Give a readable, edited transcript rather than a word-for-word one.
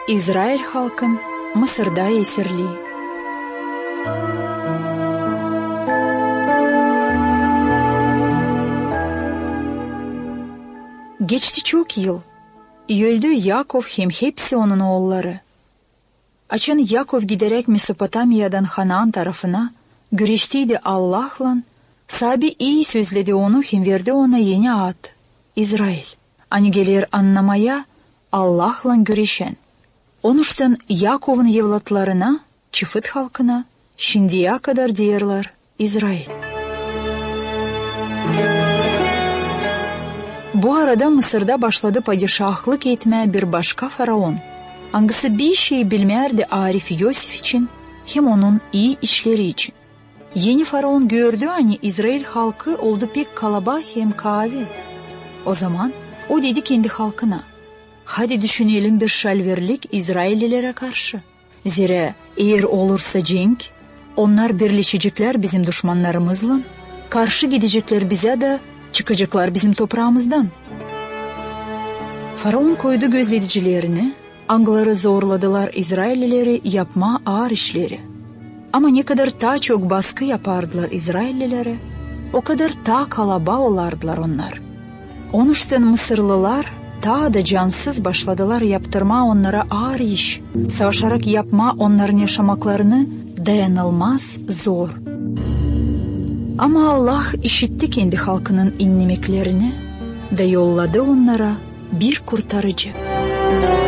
İsrail halkın Mısır'da esirliği. Geçti çok yıl. Öldü Yakov hem hepsi onun oğulları. Açın Yakov giderek Mesopotamya'dan Hanan tarafına güreştiydi Allah'la. Sabi iyi sözledi onu hem verdi ona yeni ad. İsrail. Ani gelir anlamaya Allah'la güreşen. Onuştan Yakov'un evlatlarına, Çifit halkına şimdiye kadar diyorlar İsrail. Bu arada Mısır'da başladı padişahlık etmeye bir başka faraon. Hangisi bir şey bilmerdi Arif Yosif için hem onun iyi işleri için. Yeni faraon gördü hani İsrail halkı oldu pek kalabalık hem kavi. O zaman o dedi kendi halkına, hadi düşünelim bir şalverlik İsraillilere karşı. Zira eğer olursa cenk, onlar birleşecekler bizim düşmanlarımızla, karşı gidecekler bize de çıkacaklar bizim toprağımızdan. Faraon koydu gözleticilerini, Angları zorladılar İsraillileri yapma ağır işleri. Ama ne kadar daha çok baskı yapardılar İsraillilere, o kadar daha kalabalık olardılar onlar. Onuştan Mısırlılar daha da cansız başladılar yaptırma onlara ağır iş, savaşarak yapma onların yaşamaklarını dayanılmaz zor. Ama Allah işitti kendi halkının inlemeklerini de yolladı onlara bir kurtarıcı.